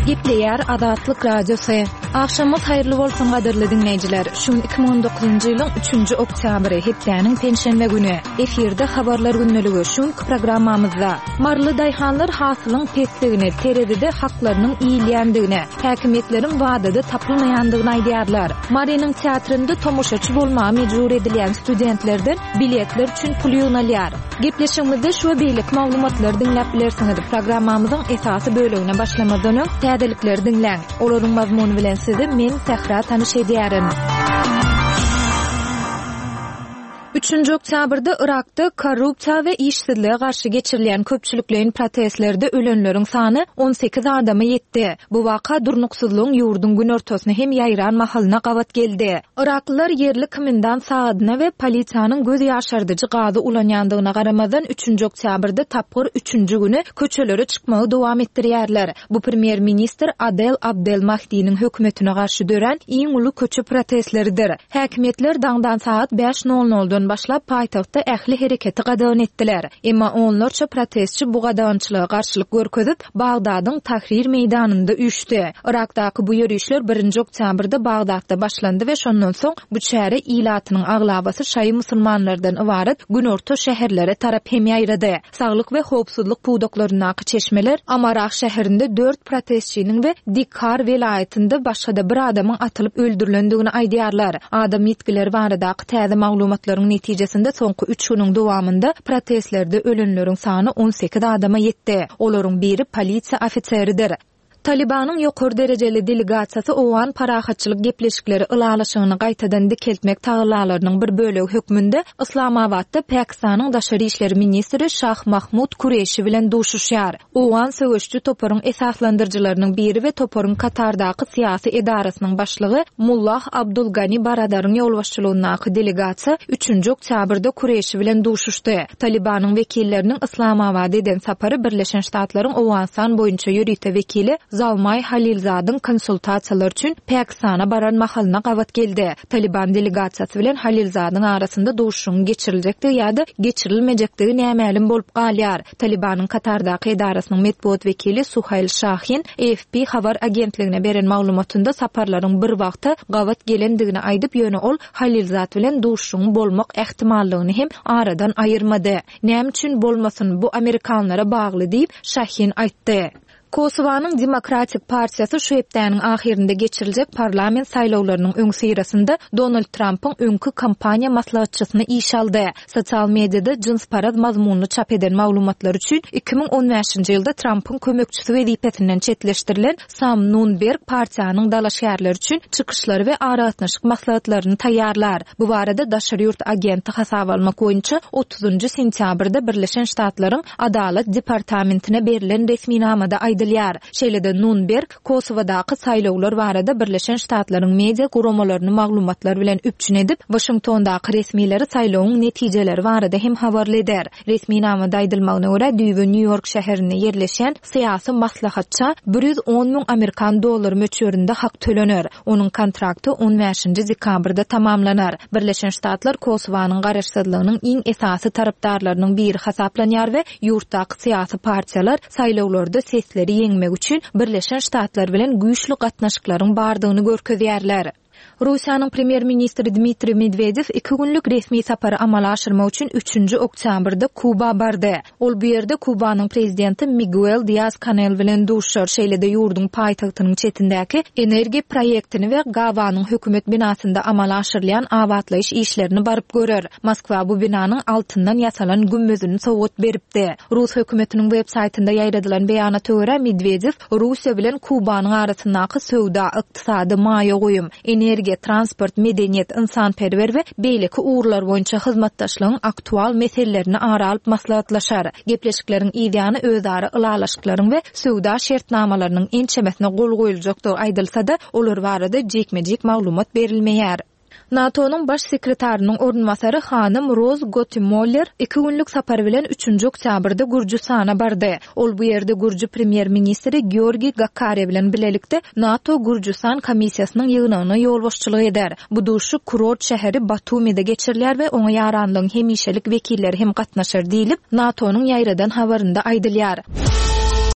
Gepleýär Adatlyk radiosu. Akşamyz haýyrly bolsun gaderli dinleýijiler. Şu 2019-njy ýylyň 3-nji oktýabry hepdeniň penşenbe güni. Efirde habarlar günneligi şu programmamyzda marly daýhanlar hasylyň petligini, teredide haklarynyň iýilýändigine, häkimetleriň wagtyda tapylmaýandygyny aýdýarlar. Marinyň teatrynda tomoşaçy bolmagy mejbur edilýän studentlerden biletler üçin pul ýynalýar. Gepleşigimizde şu beýlik maglumatlary dinläp bilersiňiz. Programmamyzyň esasy bölümine başlamadan öň täzelikleri dinläň. Olaryň mazmuny bilen sizi men Sahra tanyş edýärim. 3-nji oktýabrda Irakda korrupsiýa we işsizlige garşy geçirilen köpçülikliň protestlerinde ölenleriň sany 18 adama ýetdi. Bu waka durnuksuzlygyň ýurdun gün ortasyna hem ýaýran mahalyna gawat geldi. Iraklylar yerli komendan saýadyna we polisiýanyň göz ýaşardyjy gazy ulanýandygyna garamadan 3-nji oktýabrda tapgyr 3-nji güni köçelere çykmagy dowam etdirýärler. Bu premier minister Adel Abdelmahdi'niň hökümetine garşy dören iň uly köçe protestleridir. Häkimetler daňdan saat 5:00 başlap paýtagtda ähli hereketi gadan etdiler. Emma onlarça protestçi bu gadançylyga garşylyk görkezip Bagdadyň Tahrir meýdanynda üýşdi. Irakdaky bu ýürüýüşler 1-nji oktýabrda Bagdatda başlandy we şondan soň bu şäheri ilatynyň aglabasy şaý musulmanlardan ibaret günorta şäherlere tarap hem ýaýrady. Saglyk we howpsuzlyk puwdaklarynaky çeşmeler Amarak şäherinde 4 protestçiniň we Dikar welaýetinde başga bir adamyň atylyp öldürilendigini aýdýarlar. Adam ýetkileri baradaky täze maglumatlaryň netijesinde soňky 3 güniň dowamında protestlerde ölenleriň sany 18 adama ýetdi. Olaryň biri polisiýa ofiseridir. Talibanyň ýokary derejeli delegasiýasy owan parahatçylyk gepleşikleri ylalaşygyny gaýtadan dikeltmek taýyarlarynyň bir bölegi hökmünde Islamabadda Pakistanyň daşary işleri ministri Şah Mahmud Kureşi bilen duşuşýar. Owan söwüşçü toparyň esaslandyrjylarynyň biri we toparyň Katardaky syýasy edarasynyň başlygy Mullah Abdul Gani Baradaryň ýolbaşçylygyndaky delegasiýa 3-nji oktýabrda Kureşi bilen duşuşdy. Talibanyň wekilleriniň Islamabad eden sapary Birleşen Ştatlaryň Owanstan boýunça ýürüýte wekili Zalmay Halilzadyň konsultasiýalar üçin Pakistana baran mahalyna gawat geldi. Taliban delegasiýasy bilen Halilzadyň arasynda duşuşyň geçiriljekdi ýa-da geçirilmejekdigi nämälim bolup galýar. Talibanyň Katardaky edarasynyň medpuat wekili Suhayl Shahin AFP habar agentligine beren maglumatynda saparlaryň bir wagtda gawat gelendigini aýdyp ýöne ol Halilzat bilen duşuşyň bolmak ähtimallygyny hem aradan aýyrmady. Näme üçin bolmasyn bu Amerikanlara bagly diýip Shahin aýtdy. Kosovanyň Demokratik Partiýasy şu hepdeniň ahirinde geçiriljek parlament saýlawlarynyň öň syrasynda Donald Trump'yň öňkü kampaniýa maslahatçysyny iş aldy. Sosial mediada jins parad mazmunly çap eden maglumatlar üçin 2015-nji ýylda Trump'yň kömekçisi wezipetinden çetleşdirilen Sam Nunberg partiýanyň dalaşýarlary üçin çykyşlary we aratnaşyk maslahatlaryny taýýarlar. Bu barada daşary ýurt agenti hasap almak boýunça 30-njy sentýabrda Birleşen Ştatlaryň Adalet Departamentine berilen resminamada Şeýlede Nunberg Kosowadaky saýlawlar barada Birleşen Ştatlaryň media guramalaryny maglumatlar bilen üpçün edip Washingtondaky resmileri saýlawyň netijeleri barada hem habarly eder. Resminamada aýdylmagyna görä düýbe New York şäherinde ýerleşen syýasy maslahatçy 110 000 Amerikan dollary möçberinde hak tölenir. Onuň kontrakty 15-nji dekabrda tamamlanar. Birleşen Ştatlar Kosowanyň garaşsyzlygynyň iň esasy tarapdarlarynyň biri hasaplanýar we ýurtdaky syýasy partiýalar saýlawlarda sesleri yeňmek üçin Birleşen Ştatlar bilen güýçli gatnaşyklaryň bardygyny görkezýärler. Russiýanyň premier ministri Dmitri Medvedev 2 günlük resmi sapary amala aşyrmak üçin 3-nji oktýabrda Kuba bardy. Ol bu ýerde Kubanyň prezidenti Miguel Díaz-Canel bilen duşar. Şeýlede ýurdun paýtagtynyň çetindäki energiýa proýektini we Gawanyň hökümet binasynda amala aşyrylýan awatlaýyş işlerini baryp görer. Moskwa bu binanyň altyndan ýasalan gümbözüni sowgat beripdi. Rus hökümetiniň web saýtynda ýaýradylan beýanaty görä Medvedev Russiýa bilen Kubanyň arasyndaky söwda, ykdysady, maýa goýum, energiýa, transport, medeniýet, insanperwer we beýleki uğurlar boýunça hyzmatdaşlygyň aktual meselelerini ara alyp maslahatlaşar. Gepleşikleriň ideýany özara ylalaşyklaryň we söwda şertnamalarynyň ençemesine gol goýuljakdygy aýdylsa-da, olar barada jekmejek maglumat berilmeýär. NATO'nun baş sekretarının ornmasarı hanım Rose Gottemoeller 2 günlük sapar bilen 3-nji oktýabrda Gürjistana bardy. Ol bu ýerde Gürji premier ministri Georgi Gakare bilen bilelikde NATO Gürjistan komissiýasynyň ýygynyna ýolbaşçylyk eder. Bu duşy kurort şäheri Batumy'de geçirilýär we oňa ýaranlygyň hemişelik wekilleri hem gatnaşar diýilip NATO'nun ýaýradan habarynda aýdylýar.